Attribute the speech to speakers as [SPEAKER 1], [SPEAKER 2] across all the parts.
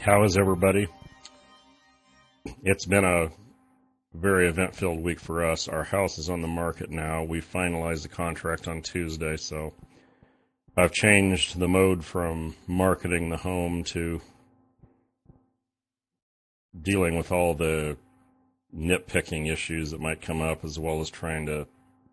[SPEAKER 1] How is everybody? It's been a very event-filled week for us. Our house is on the market now. We finalized the contract on Tuesday, so I've changed the mode from marketing the home to dealing with all the nitpicking issues that might come up, as well as trying to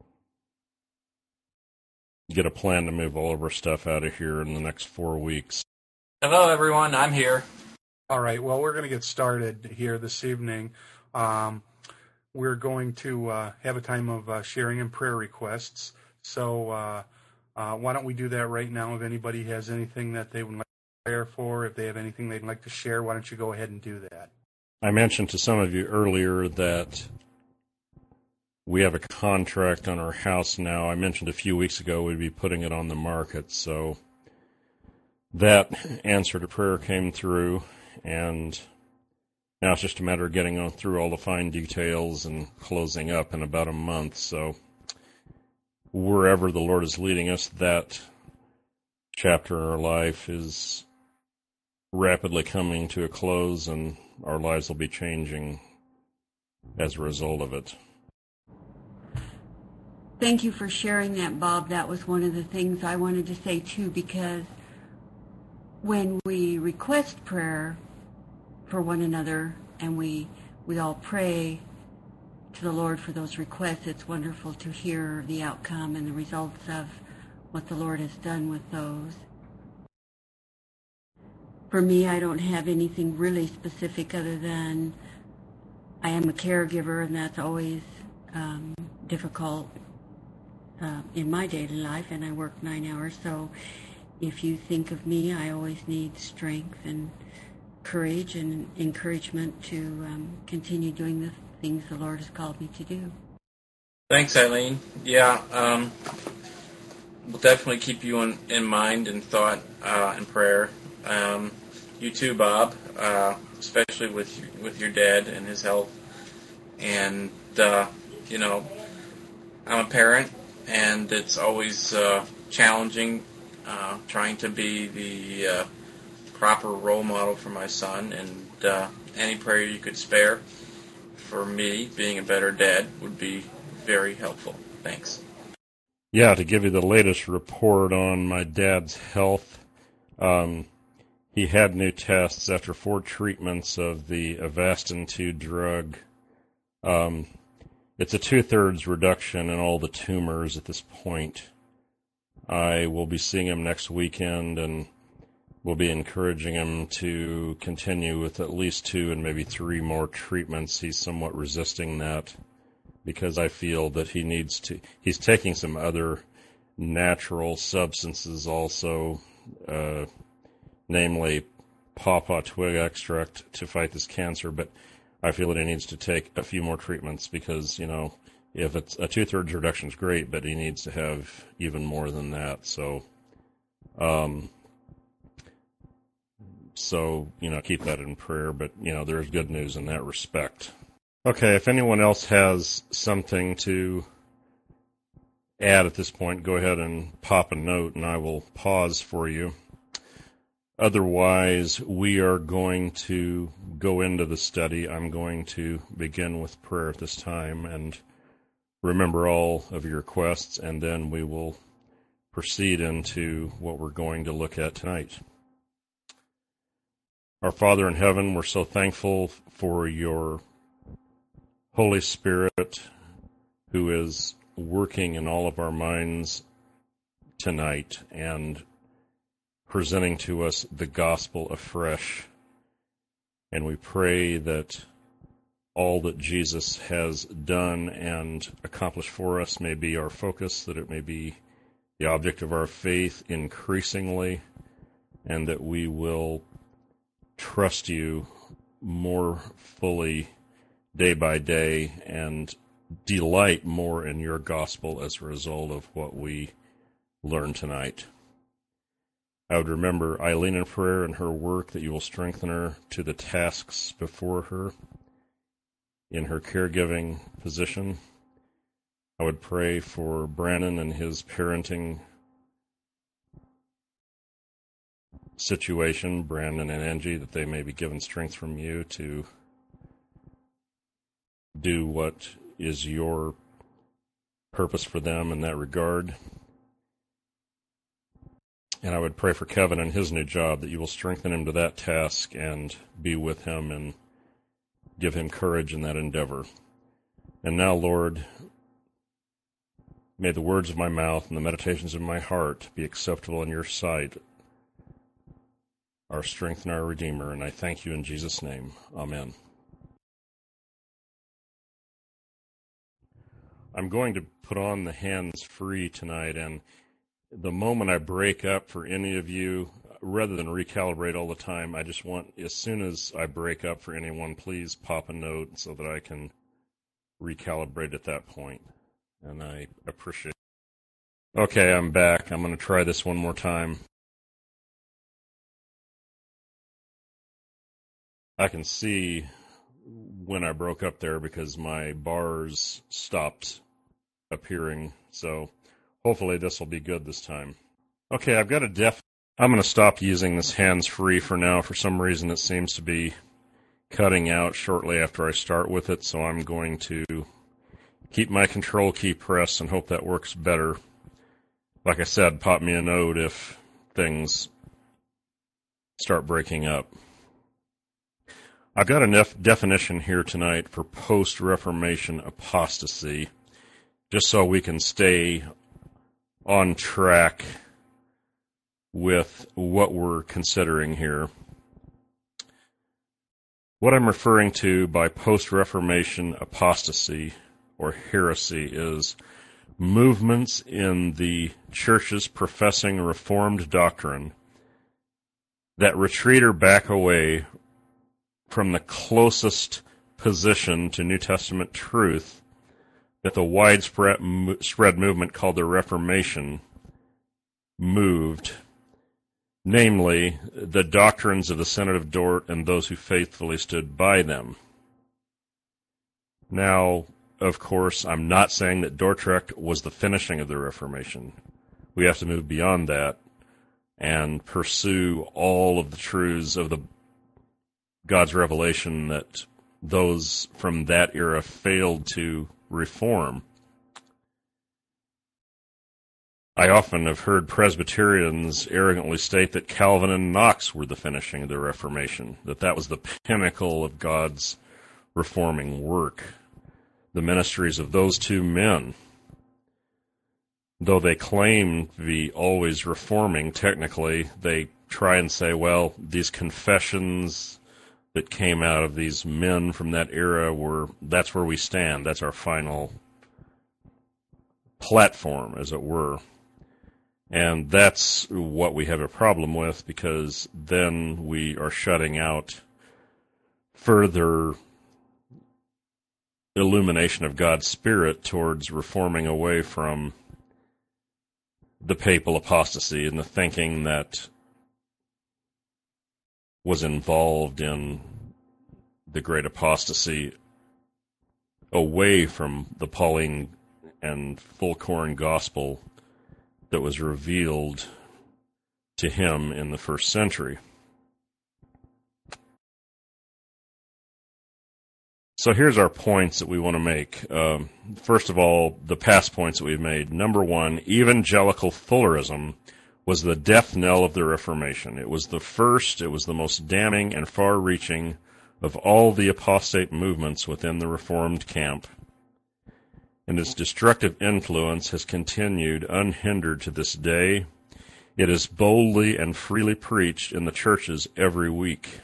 [SPEAKER 1] get a plan to move all of our stuff out of here in the next 4 weeks.
[SPEAKER 2] Hello, everyone. I'm here.
[SPEAKER 3] All right. Well, we're going to get started here this evening. We're going to have a time of sharing and prayer requests. So why don't we do that right now? If anybody has anything that they would like to prepare for, if they have anything they'd like to share, why don't you go ahead and do that?
[SPEAKER 1] I mentioned to some of you earlier that we have a contract on our house now. I mentioned a few weeks ago we'd be putting it on the market, so that answer to prayer came through, and now it's just a matter of getting on through all the fine details and closing up in about a month. So wherever the Lord is leading us, that chapter in our life is rapidly coming to a close, and our lives will be changing as a result of it.
[SPEAKER 4] Thank you for sharing that, Bob. That was one of the things I wanted to say, too, because when we request prayer for one another and we all pray to the Lord for those requests, it's wonderful to hear the outcome and the results of what the Lord has done with those. For me, I don't have anything really specific other than I am a caregiver, and that's always difficult in my daily life, and I work 9 hours, so if you think of me, I always need strength and courage and encouragement to continue doing the things the Lord has called me to do.
[SPEAKER 2] Thanks, Eileen. Yeah, we'll definitely keep you in mind and thought and prayer. You too, Bob, especially with your dad and his health. And, I'm a parent, and it's always challenging trying to be the proper role model for my son, and any prayer you could spare for me being a better dad would be very helpful. Thanks.
[SPEAKER 1] Yeah, to give you the latest report on my dad's health, he had new tests after 4 treatments of the Avastin 2 drug. It's a 2/3 reduction in all the tumors at this point. I will be seeing him next weekend, and we'll be encouraging him to continue with at least 2 and maybe 3 more treatments. He's somewhat resisting that because I feel that he's taking some other natural substances also, namely pawpaw twig extract to fight this cancer, but I feel that he needs to take a few more treatments because, if it's a 2/3 reduction is great, but he needs to have even more than that. So, keep that in prayer, but, there's good news in that respect. Okay, if anyone else has something to add at this point, go ahead and pop a note and I will pause for you. Otherwise, we are going to go into the study. I'm going to begin with prayer at this time and remember all of your requests, and then we will proceed into what we're going to look at tonight. Our Father in heaven, we're so thankful for your Holy Spirit who is working in all of our minds tonight and presenting to us the gospel afresh. And we pray that all that Jesus has done and accomplished for us may be our focus, that it may be the object of our faith increasingly, and that we will trust you more fully day by day and delight more in your gospel as a result of what we learn tonight. I would remember Eileen in prayer and her work, that you will strengthen her to the tasks before her in her caregiving position. I would pray for Brandon and his parenting situation, Brandon and Angie, that they may be given strength from you to do what is your purpose for them in that regard. And I would pray for Kevin and his new job, that you will strengthen him to that task and be with him and give him courage in that endeavor. And now, Lord, may the words of my mouth and the meditations of my heart be acceptable in your sight, our strength and our Redeemer. And I thank you in Jesus' name. Amen. I'm going to put on the hands-free tonight, and the moment I break up for any of you, rather than recalibrate all the time, I just want, as soon as I break up for anyone, please pop a note so that I can recalibrate at that point. And I appreciate it. Okay, I'm back. I'm going to try this one more time. I can see when I broke up there because my bars stopped appearing, so hopefully this will be good this time. Okay, I've got I'm going to stop using this hands-free for now. For some reason it seems to be cutting out shortly after I start with it, so I'm going to keep my control key pressed and hope that works better. Like I said, pop me a note if things start breaking up. I've got a definition here tonight for post-Reformation apostasy, just so we can stay on track with what we're considering here. What I'm referring to by post-Reformation apostasy or heresy is movements in the church's professing Reformed doctrine that retreat or back away from the closest position to New Testament truth that the widespread movement called the Reformation moved, namely the doctrines of the Synod of Dort and those who faithfully stood by them. Now, of course, I'm not saying that Dordrecht was the finishing of the Reformation. We have to move beyond that and pursue all of the truths of God's revelation that those from that era failed to reform. I often have heard Presbyterians arrogantly state that Calvin and Knox were the finishing of the Reformation, that was the pinnacle of God's reforming work. The ministries of those two men, though they claim to be always reforming, technically, they try and say, well, these confessions that came out of these men from that era that's where we stand. That's our final platform, as it were. And that's what we have a problem with, because then we are shutting out further illumination of God's Spirit towards reforming away from the papal apostasy and the thinking that was involved in the great apostasy away from the Pauline and full-corn gospel that was revealed to him in the first century. So here's our points that we want to make. First of all, the past points that we've made. Number one, evangelical Fullerism was the death knell of the Reformation. It was the first, it was the most damning and far-reaching of all the apostate movements within the Reformed camp. And its destructive influence has continued unhindered to this day. It is boldly and freely preached in the churches every week.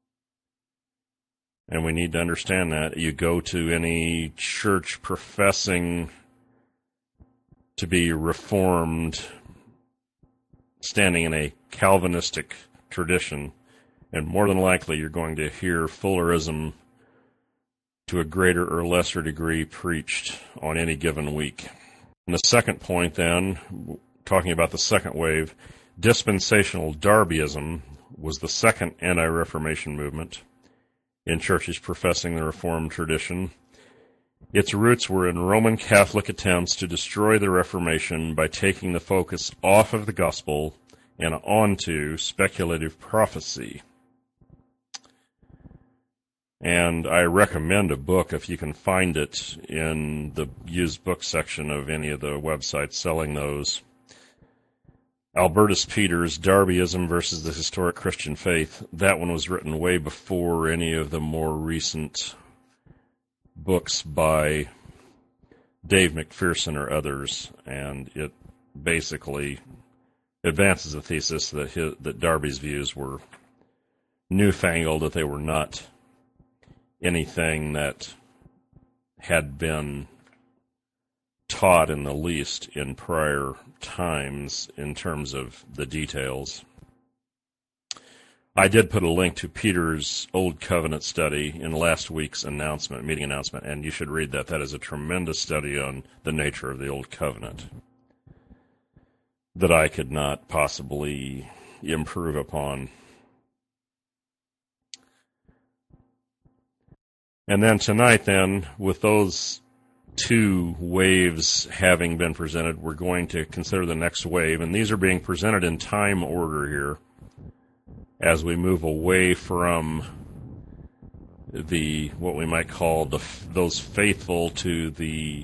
[SPEAKER 1] And we need to understand that. You go to any church professing to be Reformed, standing in a Calvinistic tradition, and more than likely you're going to hear Fullerism to a greater or lesser degree preached on any given week. And the second point then, talking about the second wave, dispensational Darbyism was the second anti-Reformation movement in churches professing the Reformed tradition. Its roots were in Roman Catholic attempts to destroy the Reformation by taking the focus off of the gospel and on to speculative prophecy. And I recommend a book, if you can find it, in the used book section of any of the websites selling those. Albertus Peters, Darbyism versus the Historic Christian Faith. That one was written way before any of the more recent books by Dave McPherson or others, and it basically advances the thesis that Darby's views were newfangled, that they were not anything that had been taught in the least in prior times in terms of the details. I did put a link to Peter's Old Covenant study in last week's meeting announcement, and you should read that. That is a tremendous study on the nature of the Old Covenant that I could not possibly improve upon. And then tonight, with those two waves having been presented, we're going to consider the next wave, and these are being presented in time order here as we move away from what we might call those faithful to the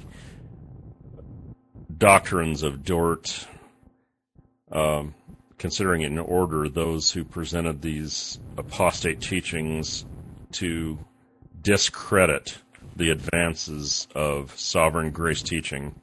[SPEAKER 1] doctrines of Dort, considering it in order, those who presented these apostate teachings to discredit the advances of sovereign grace teaching.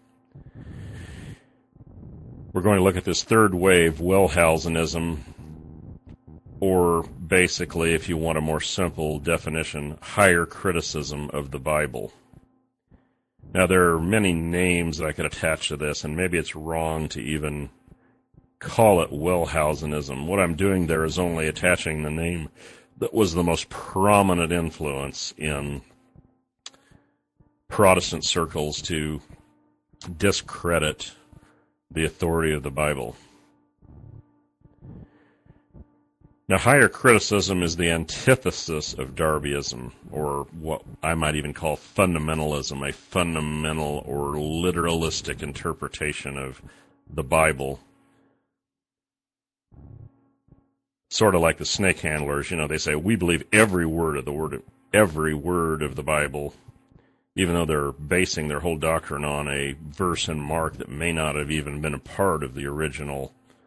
[SPEAKER 1] We're going to look at this third wave, Wellhausenism, or basically, if you want a more simple definition, higher criticism of the Bible. Now, there are many names that I could attach to this, and maybe it's wrong to even call it Wellhausenism. What I'm doing there is only attaching the name that was the most prominent influence in Protestant circles to discredit the authority of the Bible. Now, higher criticism is the antithesis of Darbyism, or what I might even call fundamentalism, a fundamental or literalistic interpretation of the Bible. Sort of like the snake handlers, they say, we believe every word of the Bible, even though they're basing their whole doctrine on a verse in Mark that may not have even been a part of the original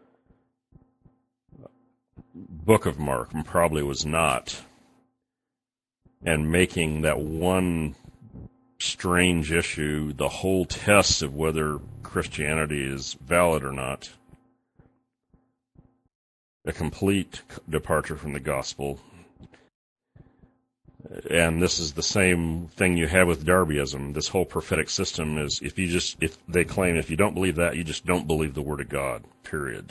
[SPEAKER 1] book of Mark, and probably was not, and making that one strange issue the whole test of whether Christianity is valid or not. A complete departure from the gospel. And this is the same thing you have with Darbyism. This whole prophetic system is, if they claim if you don't believe that, you just don't believe the Word of God, period.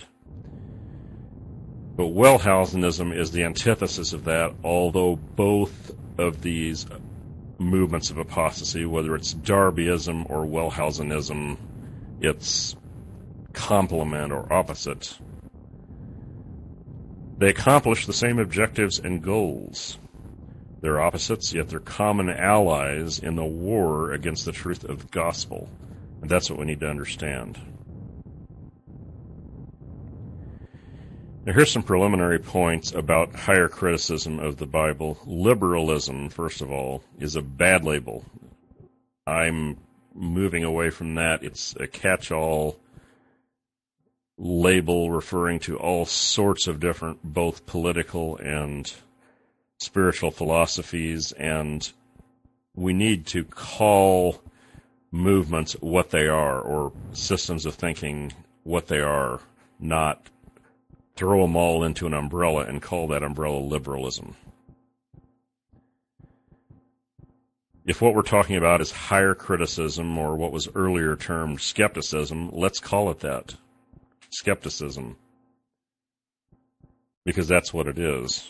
[SPEAKER 1] But Wellhausenism is the antithesis of that, although both of these movements of apostasy, whether it's Darbyism or Wellhausenism, it's complement or opposite. They accomplish the same objectives and goals. They're opposites, yet they're common allies in the war against the truth of the gospel. And that's what we need to understand. Now, here's some preliminary points about higher criticism of the Bible. Liberalism, first of all, is a bad label. I'm moving away from that. It's a catch-all label referring to all sorts of different, both political and spiritual philosophies, and we need to call movements what they are, or systems of thinking what they are, not throw them all into an umbrella and call that umbrella liberalism. If what we're talking about is higher criticism, or what was earlier termed skepticism, let's call it that. Skepticism. Because that's what it is.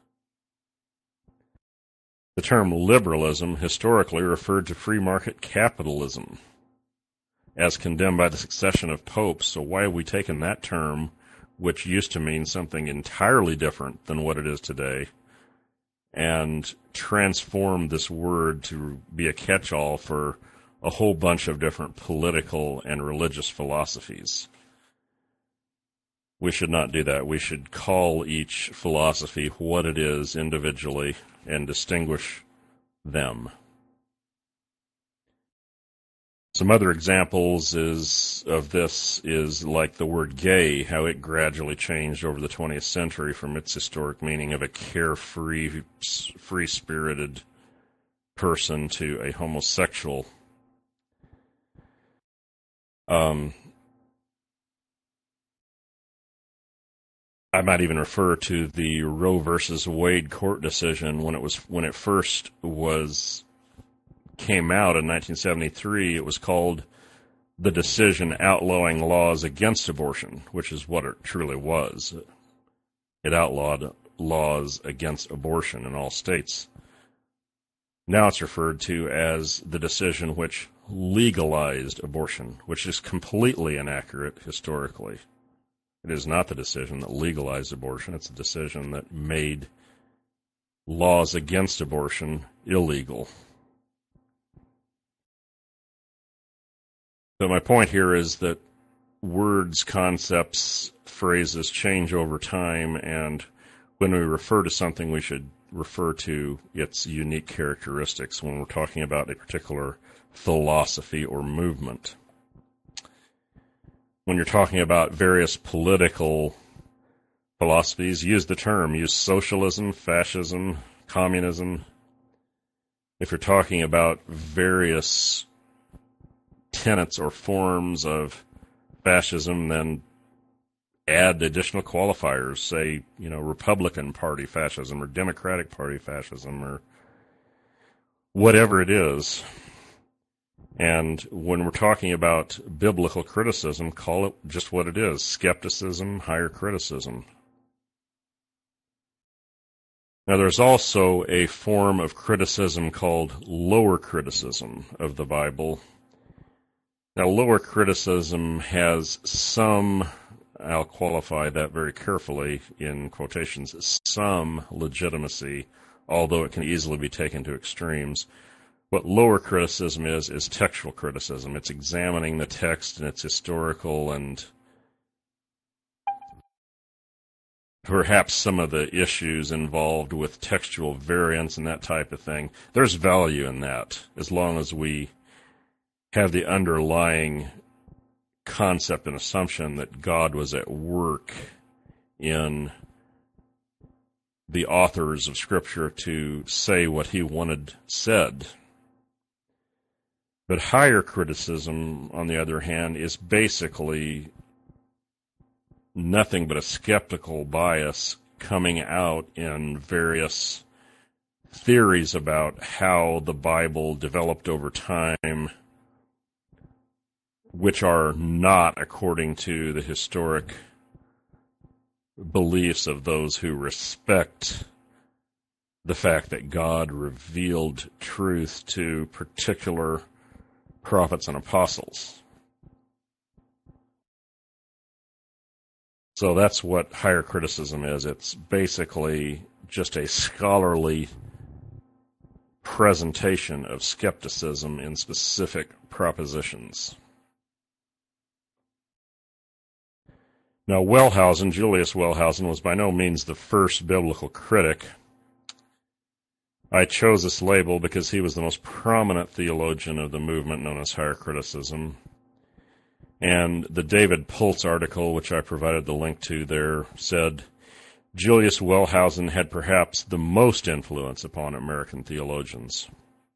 [SPEAKER 1] The term liberalism historically referred to free market capitalism as condemned by the succession of popes. So why have we taken that term, which used to mean something entirely different than what it is today, and transformed this word to be a catch-all for a whole bunch of different political and religious philosophies? We should not do that. We should call each philosophy what it is individually and distinguish them. Some other examples of this is like the word gay, how it gradually changed over the 20th century from its historic meaning of a carefree, free-spirited person to a homosexual. I might even refer to the Roe versus Wade court decision when it first came out in 1973. It was called the decision outlawing laws against abortion, which is what it truly was. It outlawed laws against abortion in all states. Now it's referred to as the decision which legalized abortion, which is completely inaccurate historically. It is not the decision that legalized abortion. It's a decision that made laws against abortion illegal. So my point here is that words, concepts, phrases change over time, and when we refer to something, we should refer to its unique characteristics when we're talking about a particular philosophy or movement. When you're talking about various political philosophies, use socialism, fascism, communism. If you're talking about various tenets or forms of fascism, then add additional qualifiers, say, Republican Party fascism or Democratic Party fascism or whatever it is. And when we're talking about biblical criticism, call it just what it is, skepticism, higher criticism. Now, there's also a form of criticism called lower criticism of the Bible. Now, lower criticism has some, I'll qualify that very carefully in quotations, some legitimacy, although it can easily be taken to extremes. What lower criticism is textual criticism. It's examining the text and its historical and perhaps some of the issues involved with textual variants and that type of thing. There's value in that as long as we have the underlying concept and assumption that God was at work in the authors of Scripture to say what he wanted said. But higher criticism, on the other hand, is basically nothing but a skeptical bias coming out in various theories about how the Bible developed over time, which are not according to the historic beliefs of those who respect the fact that God revealed truth to particular prophets and apostles. So that's what higher criticism is. It's basically just a scholarly presentation of skepticism in specific propositions. Now, Julius Wellhausen, was by no means the first biblical critic. I chose this label because he was the most prominent theologian of the movement known as higher criticism. And the David Pultz article, which I provided the link to there, said Julius Wellhausen had perhaps the most influence upon American theologians.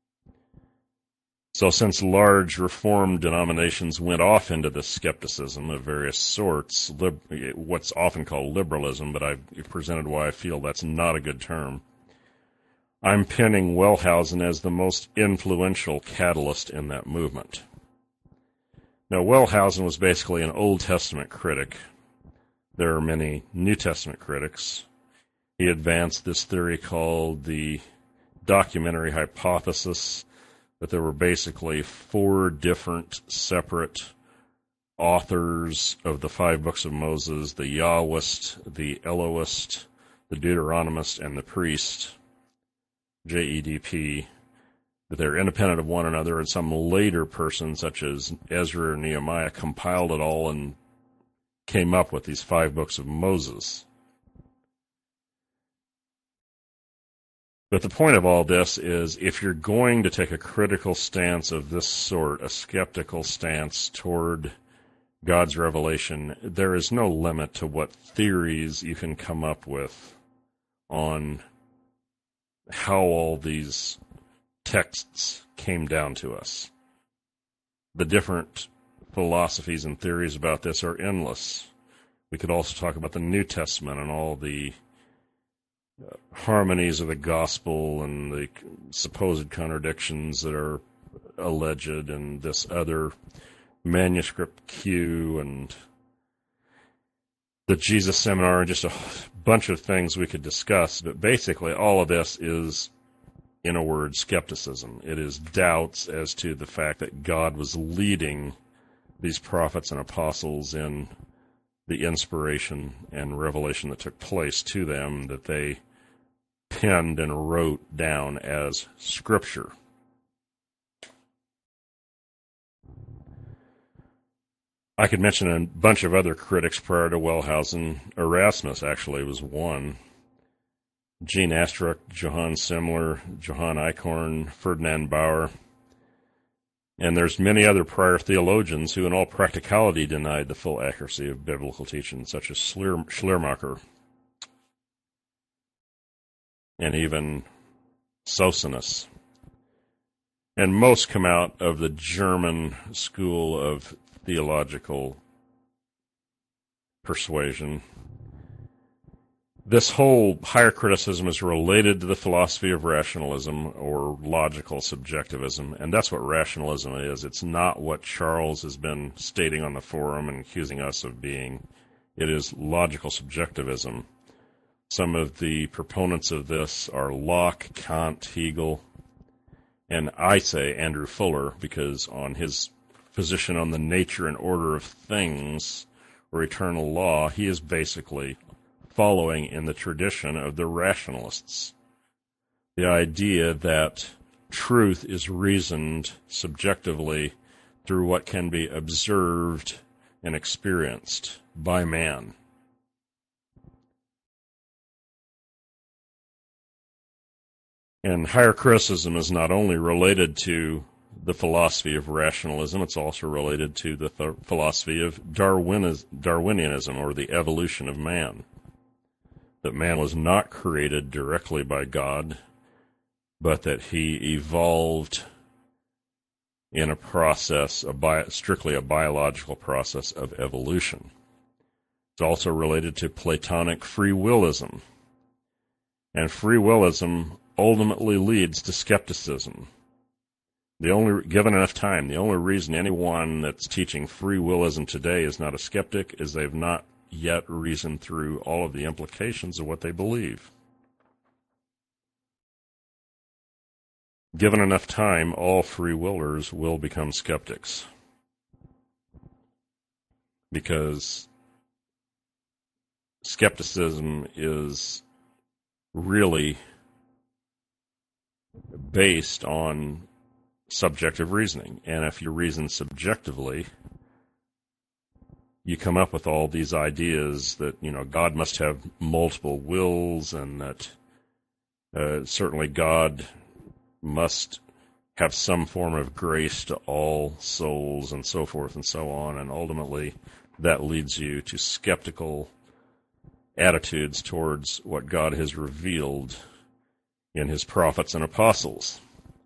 [SPEAKER 1] So since large Reformed denominations went off into this skepticism of various sorts, what's often called liberalism, but I've presented why I feel that's not a good term, I'm pinning Wellhausen as the most influential catalyst in that movement. Now, Wellhausen was basically an Old Testament critic. There are many New Testament critics. He advanced this theory called the documentary hypothesis, that there were basically 4 different separate authors of the 5 books of Moses, the Yahwist, the Elohist, the Deuteronomist, and the priest, JEDP, that they're independent of one another, and some later person, such as Ezra or Nehemiah, compiled it all and came up with these 5 books of Moses. But the point of all this is, if you're going to take a critical stance of this sort, a skeptical stance toward God's revelation, there is no limit to what theories you can come up with on how all these texts came down to us. The different philosophies and theories about this are endless. We could also talk about the New Testament and all the harmonies of the gospel and the supposed contradictions that are alleged in this other manuscript Q and the Jesus Seminar, and just a bunch of things we could discuss. But basically, all of this is, in a word, skepticism. It is doubts as to the fact that God was leading these prophets and apostles in the inspiration and revelation that took place to them, that they penned and wrote down as Scripture. I could mention a bunch of other critics prior to Wellhausen. Erasmus actually was one. Gene Astruc, Johann Semler, Johann Eichhorn, Ferdinand Bauer. And there's many other prior theologians who in all practicality denied the full accuracy of biblical teaching, such as Schleiermacher and even Socinus. And most come out of the German school of theological persuasion. This whole higher criticism is related to the philosophy of rationalism or logical subjectivism, and that's what rationalism is. It's not what Charles has been stating on the forum and accusing us of being. It is logical subjectivism. Some of the proponents of this are Locke, Kant, Hegel, and I say Andrew Fuller, because on his position on the nature and order of things or eternal law, he is basically following in the tradition of the rationalists. The idea that truth is reasoned subjectively through what can be observed and experienced by man. And higher criticism is not only related to the philosophy of rationalism, it's also related to the philosophy of Darwinianism, or the evolution of man. That man was not created directly by God, but that he evolved in a process, strictly a biological process of evolution. It's also related to Platonic free willism. And free willism ultimately leads to skepticism. Given enough time, the only reason anyone that's teaching free willism today is not a skeptic is they've not yet reasoned through all of the implications of what they believe. Given enough time, all free willers will become skeptics. Because skepticism is really based on subjective reasoning. And if you reason subjectively, you come up with all these ideas that, God must have multiple wills, and that certainly God must have some form of grace to all souls, and so forth and so on. And ultimately, that leads you to skeptical attitudes towards what God has revealed in his prophets and apostles.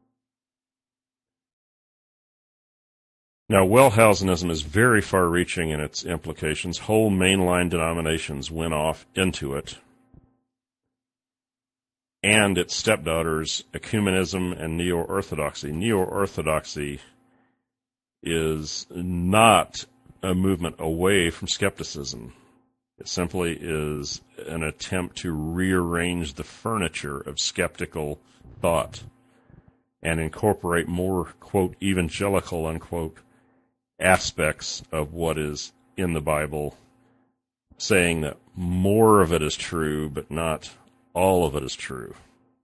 [SPEAKER 1] Now, Wellhausenism is very far-reaching in its implications. Whole mainline denominations went off into it. And its stepdaughters, ecumenism and neo-orthodoxy. Neo-orthodoxy is not a movement away from skepticism. It simply is an attempt to rearrange the furniture of skeptical thought and incorporate more, quote, evangelical, unquote, aspects of what is in the Bible, saying that more of it is true, but not all of it is true.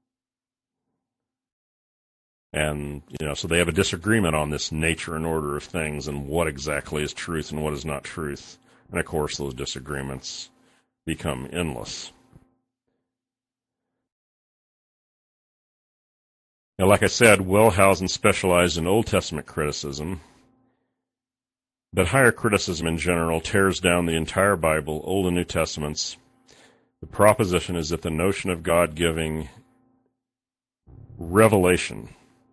[SPEAKER 1] And, so they have a disagreement on this nature and order of things and what exactly is truth and what is not truth. And of course, those disagreements become endless. Now, like I said, Wellhausen specialized in Old Testament criticism, but higher criticism in general tears down the entire Bible, Old and New Testaments. The proposition is that the notion of God giving revelation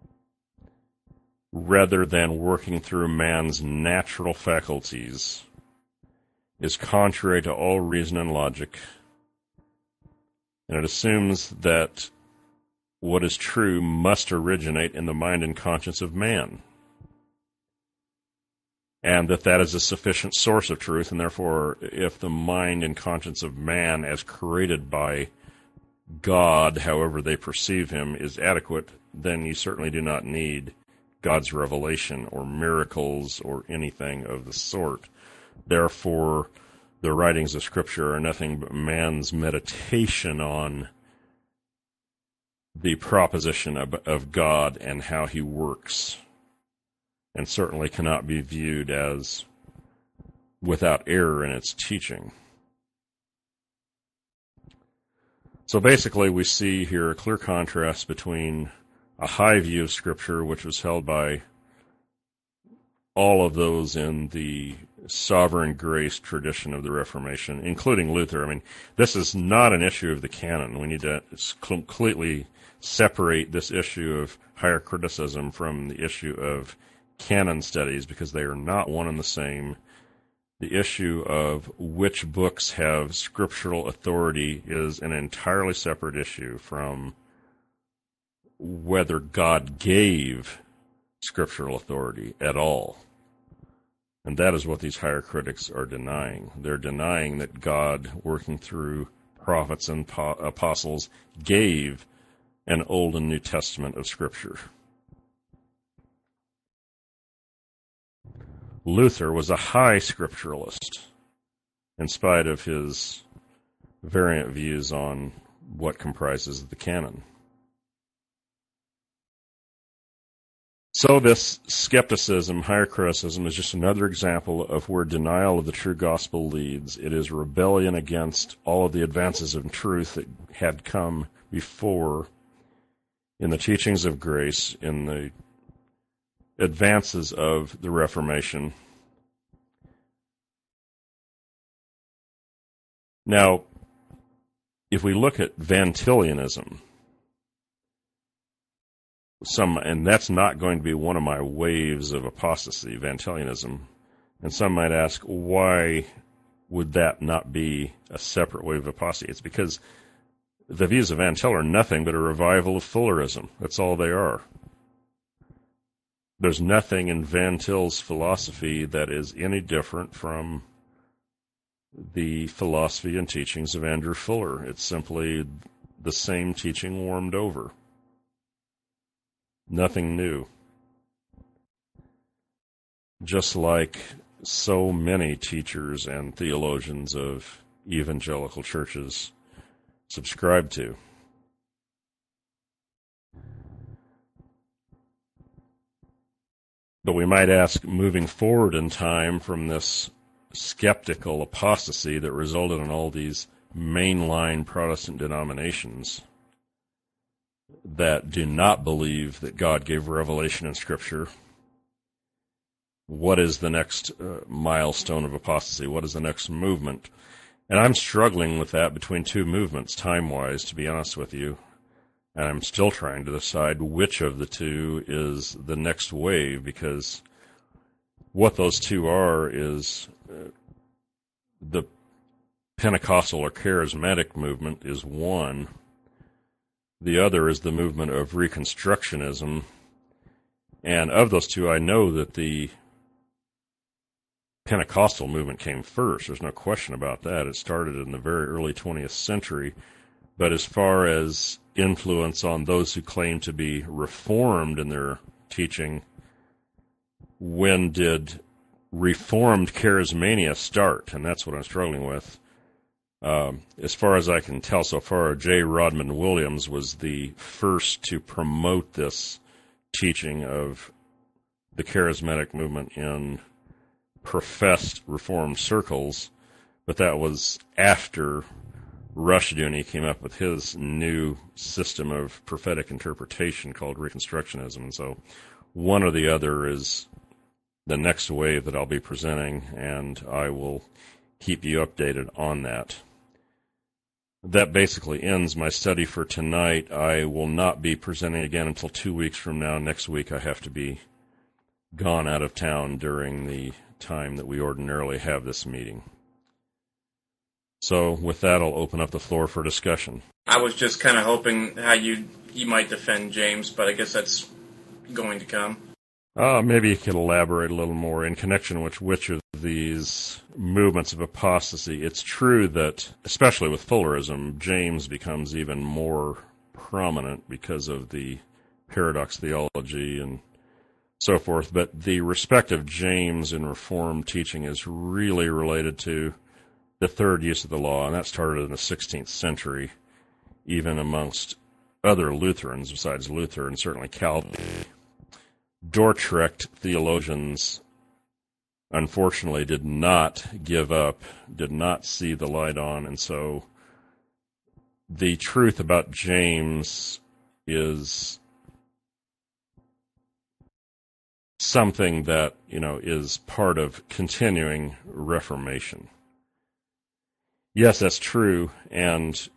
[SPEAKER 1] rather than working through man's natural faculties is contrary to all reason and logic, and it assumes that what is true must originate in the mind and conscience of man, and that is a sufficient source of truth, and therefore, if the mind and conscience of man, as created by God, however they perceive him, is adequate, then you certainly do not need God's revelation or miracles or anything of the sort. Therefore, the writings of Scripture are nothing but man's meditation on the proposition of God and how he works, and certainly cannot be viewed as without error in its teaching. So basically, we see here a clear contrast between a high view of Scripture, which was held by all of those in the sovereign grace tradition of the Reformation, including Luther. I mean, this is not an issue of the canon. We need to completely separate this issue of higher criticism from the issue of canon studies, because they are not one and the same. The issue of which books have scriptural authority is an entirely separate issue from whether God gave scriptural authority at all. And that is what these higher critics are denying. They're denying that God, working through prophets and apostles, gave an Old and New Testament of Scripture. Luther was a high scripturalist, in spite of his variant views on what comprises the canon. So this skepticism, higher criticism, is just another example of where denial of the true gospel leads. It is rebellion against all of the advances of truth that had come before in the teachings of grace, in the advances of the Reformation. Now, if we look at Van Tillianism, and that's not going to be one of my waves of apostasy, Van Tillianism, and some might ask, why would that not be a separate wave of apostasy? It's because the views of Van Til are nothing but a revival of Fullerism. That's all they are. There's nothing in Van Til's philosophy that is any different from the philosophy and teachings of Andrew Fuller. It's simply the same teaching warmed over. Nothing new. Just like so many teachers and theologians of evangelical churches subscribe to. But we might ask, moving forward in time from this skeptical apostasy that resulted in all these mainline Protestant denominations that do not believe that God gave revelation in Scripture, what is the next milestone of apostasy? What is the next movement? And I'm struggling with that between two movements, time-wise, to be honest with you. And I'm still trying to decide which of the two is the next wave, because what those two are is the Pentecostal or charismatic movement is one. The other is the movement of Reconstructionism. And of those two, I know that the Pentecostal movement came first. There's no question about that. It started in the very early 20th century. But as far as influence on those who claim to be reformed in their teaching, when did Reformed charismania start? And that's what I'm struggling with. As far as I can tell so far, J. Rodman Williams was the first to promote this teaching of the charismatic movement in professed Reformed circles, but that was after Rushdoony came up with his new system of prophetic interpretation called Reconstructionism. And so one or the other is the next wave that I'll be presenting, and I will keep you updated on that. That basically ends my study for tonight. I will not be presenting again until 2 weeks from now. Next week I have to be gone out of town during the time that we ordinarily have this meeting. So with that, I'll open up the floor for discussion.
[SPEAKER 2] I was just kind of hoping how you might defend James, but I guess that's going to come.
[SPEAKER 1] Maybe you could elaborate a little more in connection with which of these movements of apostasy. It's true that, especially with Fullerism, James becomes even more prominent because of the paradox theology and so forth, but the respect of James in Reformed teaching is really related to the third use of the law, and that started in the 16th century, even amongst other Lutherans besides Luther and certainly Calvin. Dordrecht theologians, unfortunately, did not give up, did not see the light on, and so the truth about James is something that, is part of continuing Reformation. Yes, that's true, and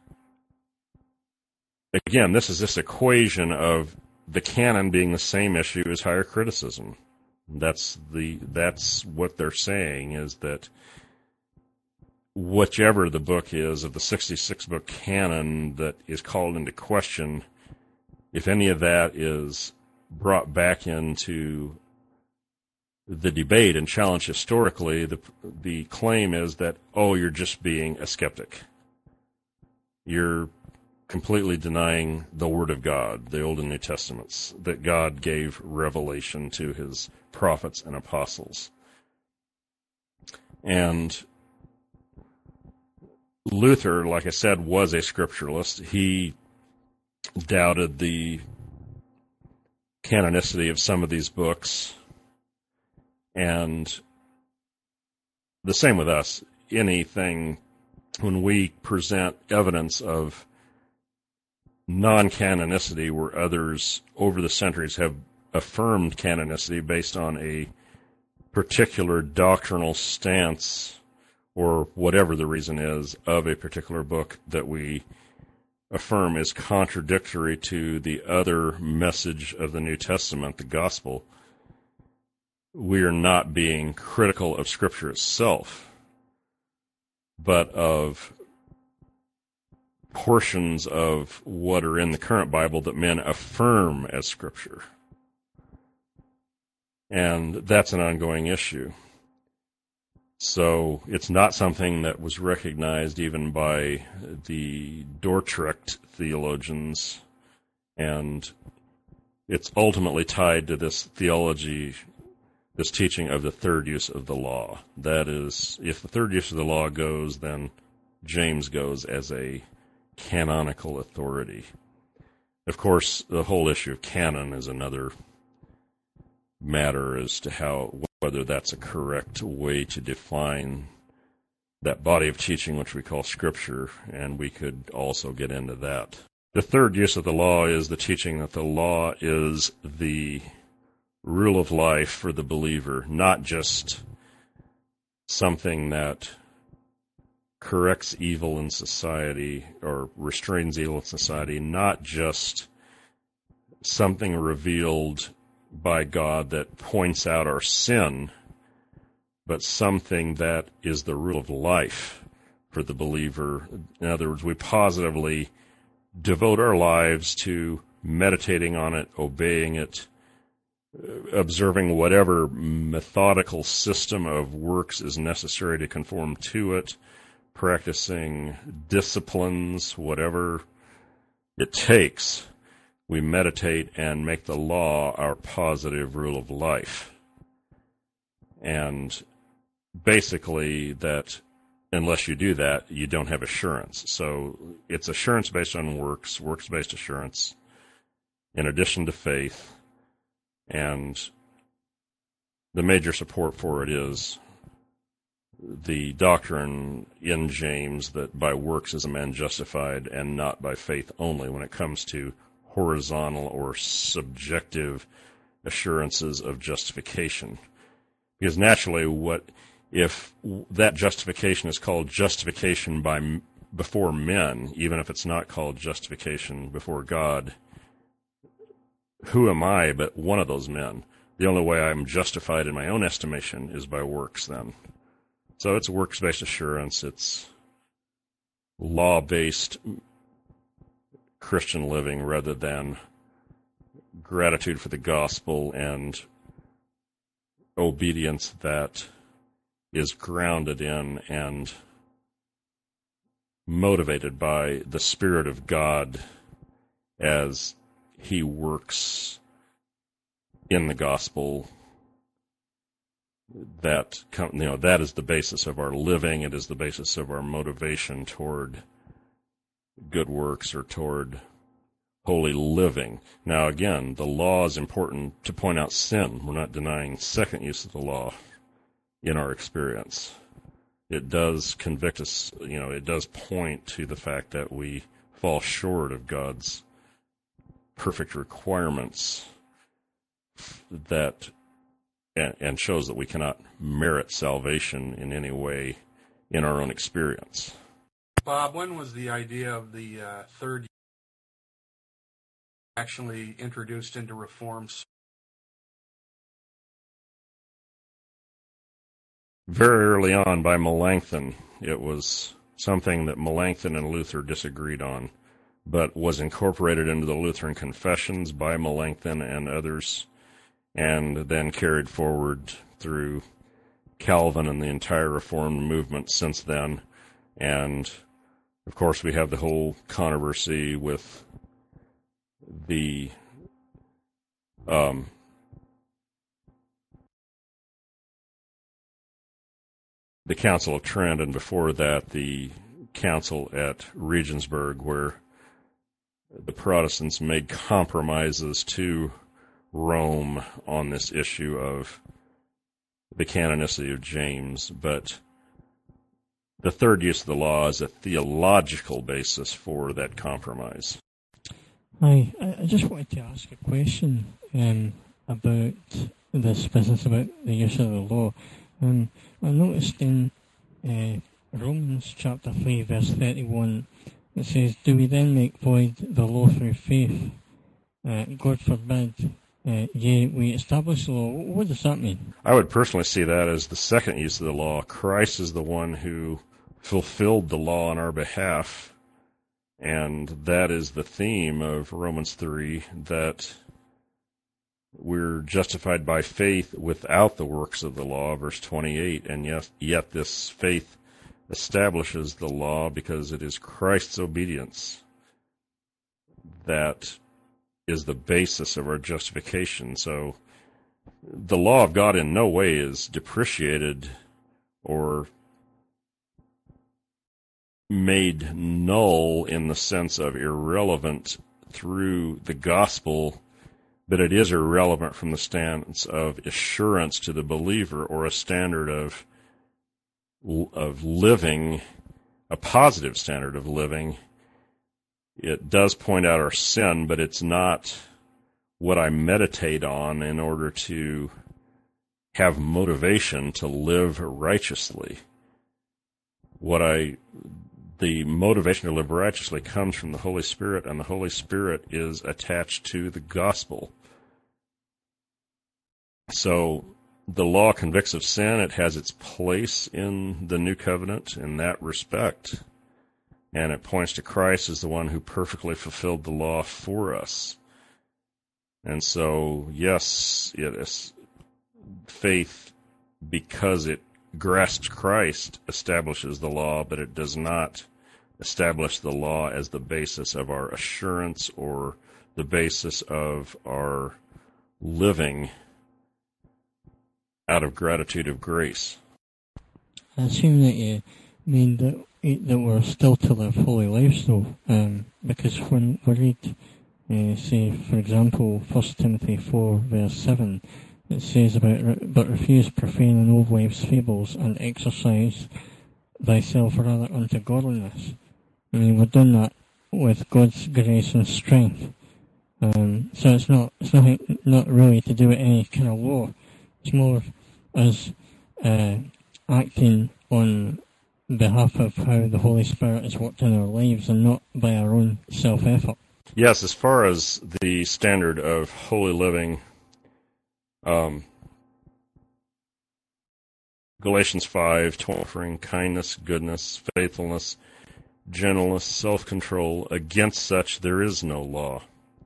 [SPEAKER 1] again, this is this equation of the canon being the same issue as higher criticism. That's what they're saying, is that whichever the book is of the 66-book canon that is called into question, if any of that is brought back into the debate and challenged historically, the claim is that, you're just being a skeptic. You're completely denying the Word of God, the Old and New Testaments, that God gave revelation to his prophets and apostles. And Luther, like I said, was a scripturalist. He doubted the canonicity of some of these books. And the same with us. Anything, when we present evidence of non-canonicity where others over the centuries have affirmed canonicity based on a particular doctrinal stance or whatever the reason is of a particular book that we affirm is contradictory to the other message of the New Testament, the gospel, we are not being critical of Scripture itself, but of portions of what are in the current Bible that men affirm as Scripture. And that's an ongoing issue. So it's not something that was recognized even by the Dordrecht theologians, and it's ultimately tied to this theology, this teaching of the third use of the law. That is, if the third use of the law goes, then James goes as a canonical authority. Of course, the whole issue of canon is another matter as to whether that's a correct way to define that body of teaching which we call Scripture, and we could also get into that. The third use of the law is the teaching that the law is the rule of life for the believer, not just something that corrects evil in society or restrains evil in society, not just something revealed by God that points out our sin, but something that is the rule of life for the believer. In other words, we positively devote our lives to meditating on it, obeying it, observing whatever methodical system of works is necessary to conform to it, practicing disciplines, whatever it takes. We meditate and make the law our positive rule of life. And basically that unless you do that, you don't have assurance. So it's assurance based on works, works-based assurance, in addition to faith. And the major support for it is the doctrine in James that by works is a man justified and not by faith only when it comes to horizontal or subjective assurances of justification. Because naturally, if that justification is called justification before men, even if it's not called justification before God, who am I but one of those men? The only way I'm justified in my own estimation is by works then. So it's works-based assurance, it's law-based Christian living rather than gratitude for the gospel and obedience that is grounded in and motivated by the Spirit of God as He works in the gospel. That is the basis of our living. It is the basis of our motivation toward good works or toward holy living. Now, again, the law is important to point out sin. We're not denying second use of the law in our experience. It does convict us, it does point to the fact that we fall short of God's perfect requirements and shows that we cannot merit salvation in any way in our own experience.
[SPEAKER 3] Bob, when was the idea of the third actually introduced into reforms?
[SPEAKER 1] Very early on by Melanchthon. It was something that Melanchthon and Luther disagreed on, but was incorporated into the Lutheran confessions by Melanchthon and others, and then carried forward through Calvin and the entire Reformed movement since then. And, of course, we have the whole controversy with the Council of Trent, and before that the Council at Regensburg, where the Protestants made compromises to Rome on this issue of the canonicity of James. But the third use of the law is a theological basis for that compromise.
[SPEAKER 5] Hi, I just wanted to ask a question about this business about the use of the law. I noticed in Romans chapter 3, verse 31, it says, "Do we then make void the law through faith? God forbid. Yea, we establish the law." What does that mean?
[SPEAKER 1] I would personally see that as the second use of the law. Christ is the one who fulfilled the law on our behalf, and that is the theme of Romans 3, that we're justified by faith without the works of the law, verse 28, and yet this faith establishes the law because it is Christ's obedience that is the basis of our justification. So the law of God in no way is depreciated or made null in the sense of irrelevant through the gospel, but it is irrelevant from the stance of assurance to the believer, or a standard of living, a positive standard of living. It does point out our sin, but it's not what I meditate on in order to have motivation to live righteously. The motivation to live righteously comes from the Holy Spirit, and the Holy Spirit is attached to the gospel. So the law convicts of sin. It has its place in the new covenant in that respect. And it points to Christ as the one who perfectly fulfilled the law for us. And so, yes, it is faith, because it grasps Christ, establishes the law, but it does not establish the law as the basis of our assurance or the basis of our living out of gratitude of grace.
[SPEAKER 5] I assume that you mean that we're still to live holy lives, though, because when we read, say, for example, 1 Timothy 4, verse 7, it says about, but refuse profane and old wives' fables, and exercise thyself rather unto godliness. I mean, we've done that with God's grace and strength. So it's not really to do with any kind of law. It's more as acting on behalf of how the Holy Spirit has worked in our lives, and not by our own self-effort.
[SPEAKER 1] Yes, as far as the standard of holy living, Galatians 5:20, offering kindness, goodness, faithfulness, gentleness, self-control. Against such there is no law.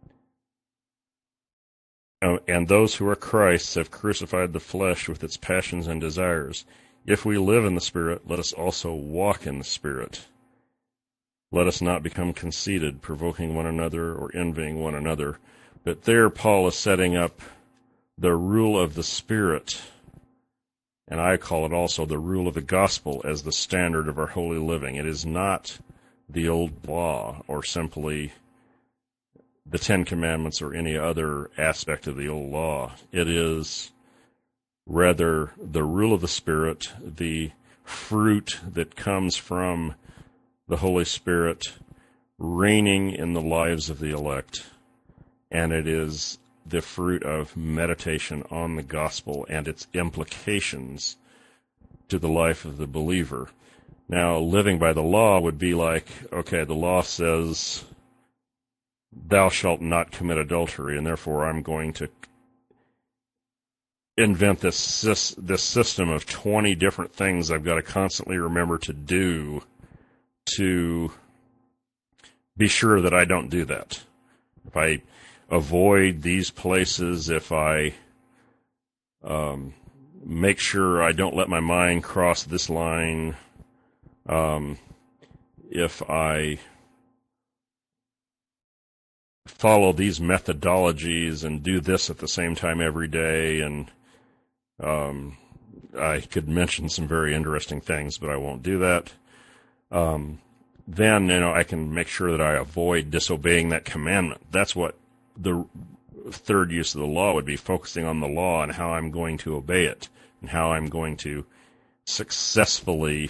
[SPEAKER 1] And those who are Christ's have crucified the flesh with its passions and desires. If we live in the Spirit, let us also walk in the Spirit. Let us not become conceited, provoking one another or envying one another. But there Paul is setting up the rule of the Spirit, and I call it also the rule of the gospel, as the standard of our holy living. It is not the old law or simply the Ten Commandments or any other aspect of the old law. It is rather the rule of the Spirit, the fruit that comes from the Holy Spirit reigning in the lives of the elect, and it is the fruit of meditation on the gospel and its implications to the life of the believer. Now, living by the law would be like, okay, the law says, thou shalt not commit adultery, and therefore I'm going to invent this system of 20 different things I've got to constantly remember to do to be sure that I don't do that. If I avoid these places, if I make sure I don't let my mind cross this line, if I follow these methodologies and do this at the same time every day, and I could mention some very interesting things, but I won't do that. Then, I can make sure that I avoid disobeying that commandment. That's what the third use of the law would be, focusing on the law and how I'm going to obey it and how I'm going to successfully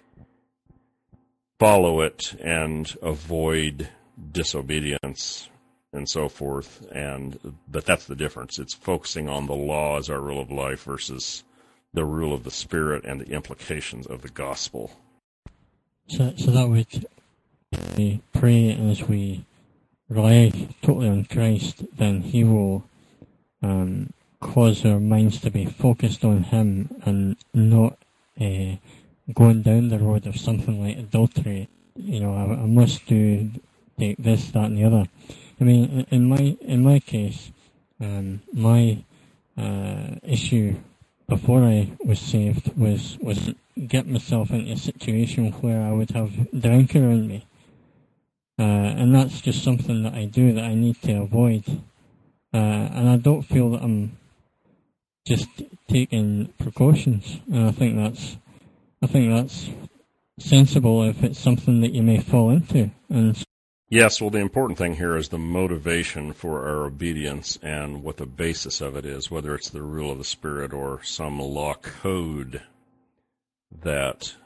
[SPEAKER 1] follow it and avoid disobedience and so forth. But that's the difference. It's focusing on the law as our rule of life versus the rule of the Spirit and the implications of the gospel.
[SPEAKER 5] So that would we pray, and as we rely totally on Christ, then He will cause our minds to be focused on Him and not going down the road of something like adultery. I must do this, that, and the other. I mean, in my case, my issue before I was saved was get myself into a situation where I would have drink around me. And that's just something that I do that I need to avoid. And I don't feel that I'm just taking precautions. And I think that's sensible if it's something that you may fall into. And
[SPEAKER 1] yes, well, the important thing here is the motivation for our obedience and what the basis of it is, whether it's the rule of the Spirit or some law code that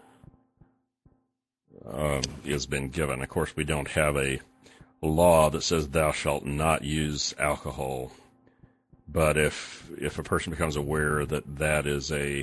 [SPEAKER 1] has been given. Of course, we don't have a law that says thou shalt not use alcohol, but if a person becomes aware that that is a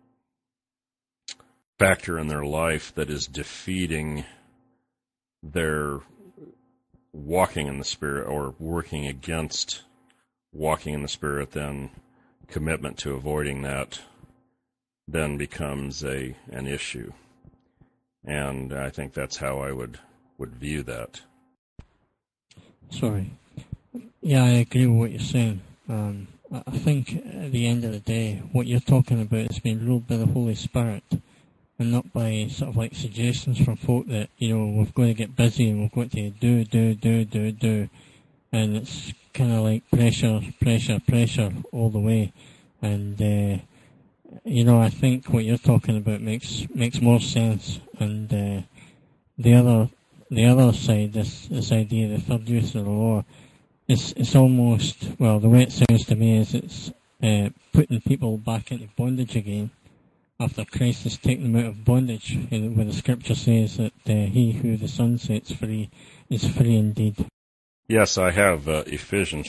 [SPEAKER 1] factor in their life that is defeating their walking in the Spirit or working against walking in the Spirit, then commitment to avoiding that then becomes an issue. And I think that's how I would view that.
[SPEAKER 5] Sorry. Yeah, I agree with what you're saying. I think at the end of the day, what you're talking about is being ruled by the Holy Spirit and not by sort of like suggestions from folk that, we've got to get busy and we've got to do. And it's kind of like pressure all the way. And, I think what you're talking about makes more sense. And the other side, this idea of the third use of the law, it's almost, well, the way it sounds to me is putting people back into bondage again after Christ has taken them out of bondage, where the scripture says that he who the Son sets free is free indeed.
[SPEAKER 1] Yes, I have Ephesians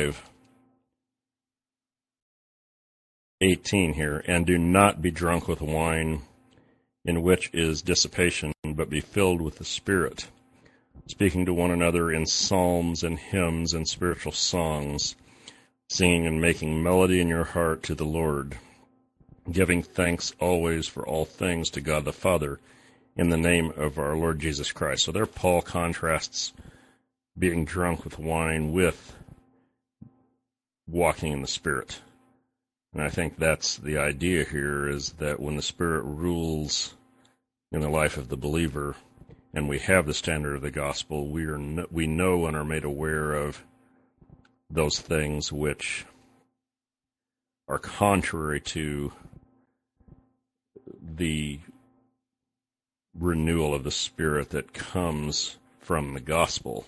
[SPEAKER 1] 5:18 here. And do not be drunk with wine, in which is dissipation, but be filled with the Spirit, speaking to one another in psalms and hymns and spiritual songs, singing and making melody in your heart to the Lord, giving thanks always for all things to God the Father in the name of our Lord Jesus Christ. So there Paul contrasts being drunk with wine with walking in the Spirit. And I think that's the idea here, is that when the Spirit rules in the life of the believer and we have the standard of the gospel, we know and are made aware of those things which are contrary to the renewal of the Spirit that comes from the gospel.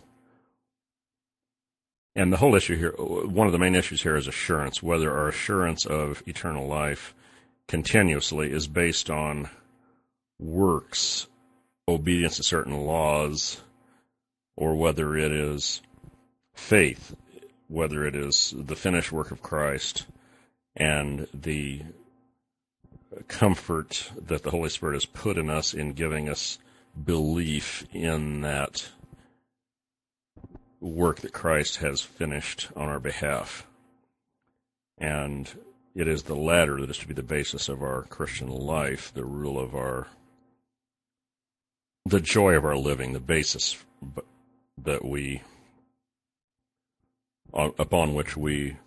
[SPEAKER 1] And the whole issue here, one of the main issues here is assurance, whether our assurance of eternal life continuously is based on works, obedience to certain laws, or whether it is faith, whether it is the finished work of Christ and the comfort that the Holy Spirit has put in us in giving us belief in that work that Christ has finished on our behalf. And it is the latter that is to be the basis of our Christian life, the rule of the joy of our living, the basis that upon which we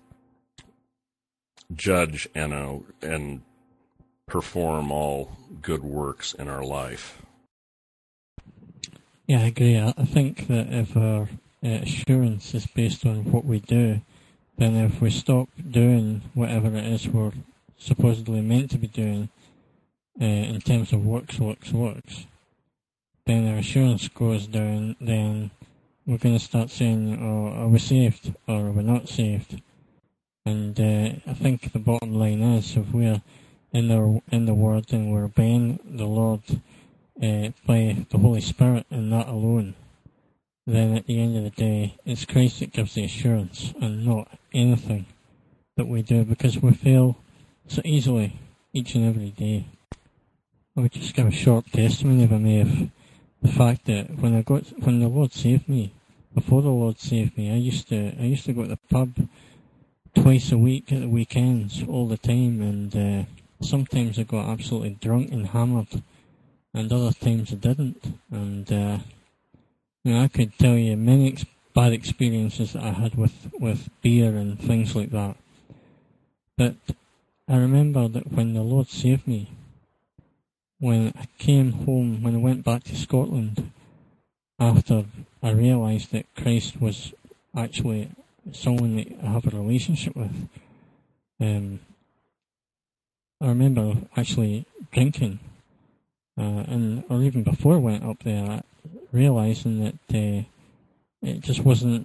[SPEAKER 1] judge and perform all good works in our life.
[SPEAKER 5] Yeah, I agree. I think that if our assurance is based on what we do, then if we stop doing whatever it is we're supposedly meant to be doing in terms of works, then our assurance goes down. Then we're going to start saying, oh, are we saved or are we not saved? And I think the bottom line is, if we're in the Word and we're obeying the Lord by the Holy Spirit and that alone, then at the end of the day, it's Christ that gives the assurance and not anything that we do, because we fail so easily each and every day. I would just give a short testimony, if I may, of the fact that when the Lord saved me, before the Lord saved me, I used to go to the pub twice a week at the weekends all the time, and sometimes I got absolutely drunk and hammered, and other times I didn't. And I could tell you many bad experiences that I had with beer and things like that. But I remember that when the Lord saved me, when I came home, when I went back to Scotland, after I realised that Christ was actually someone that I have a relationship with, I remember actually drinking, or even before I went up there, realising that it just wasn't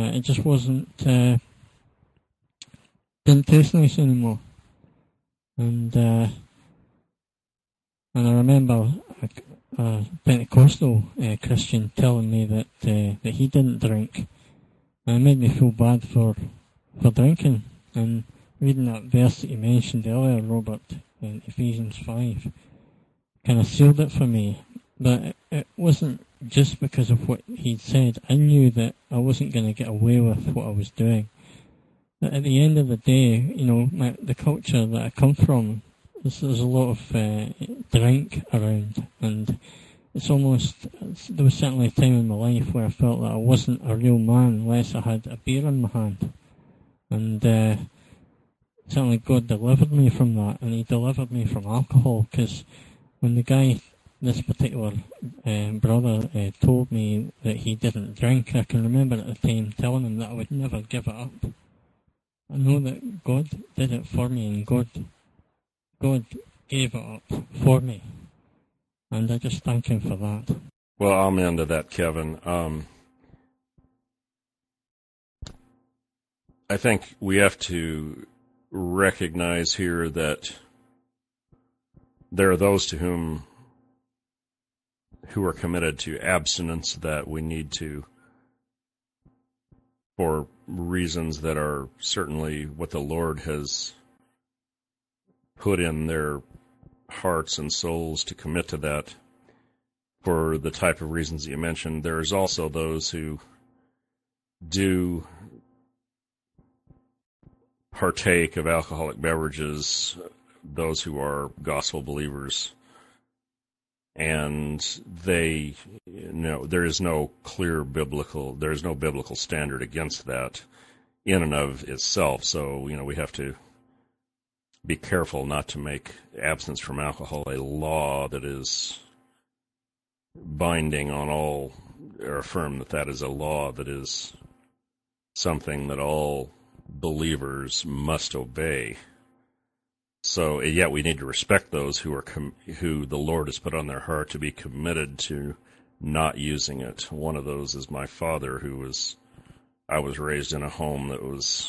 [SPEAKER 5] didn't taste nice anymore. And I remember a Pentecostal Christian telling me that he didn't drink, and it made me feel bad for drinking. And reading that verse that you mentioned earlier, Robert, in Ephesians 5, kind of sealed it for me. But it wasn't just because of what he'd said. I knew that I wasn't going to get away with what I was doing. But at the end of the day, the culture that I come from, there's a lot of drink around, and there was certainly a time in my life where I felt that I wasn't a real man unless I had a beer in my hand. And certainly God delivered me from that, and he delivered me from alcohol, because when the guy, this particular brother, told me that he didn't drink, I can remember at the time telling him that I would never give it up. I know that God did it for me, and God gave it up for me, and I just thank him for that.
[SPEAKER 1] Well, amen to that, Kevin. I think we have to recognize here that there are those to who are committed to abstinence that we need to, for reasons that are certainly what the Lord has put in their hearts and souls to commit to that for the type of reasons that you mentioned. There's also those who do partake of alcoholic beverages, those who are gospel believers, and they, there's no biblical standard against that in and of itself. So, we have to be careful not to make abstinence from alcohol a law that is binding on all, or affirm that is a law that is something that all believers must obey. So, yet we need to respect those who the Lord has put on their heart to be committed to not using it. One of those is my father, I was raised in a home that was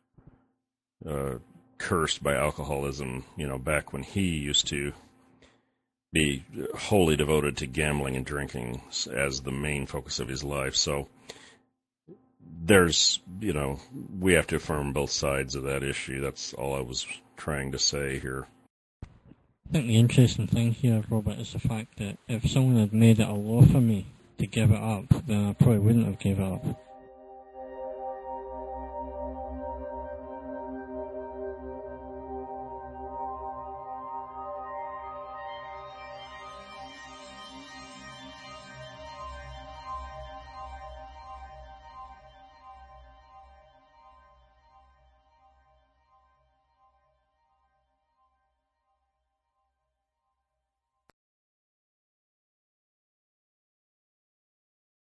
[SPEAKER 1] cursed by alcoholism, back when he used to be wholly devoted to gambling and drinking as the main focus of his life. So there's, we have to affirm both sides of that issue. That's all I was trying to say here.
[SPEAKER 5] I think the interesting thing here, Robert, is the fact that if someone had made it a law for me to give it up, then I probably wouldn't have given it up.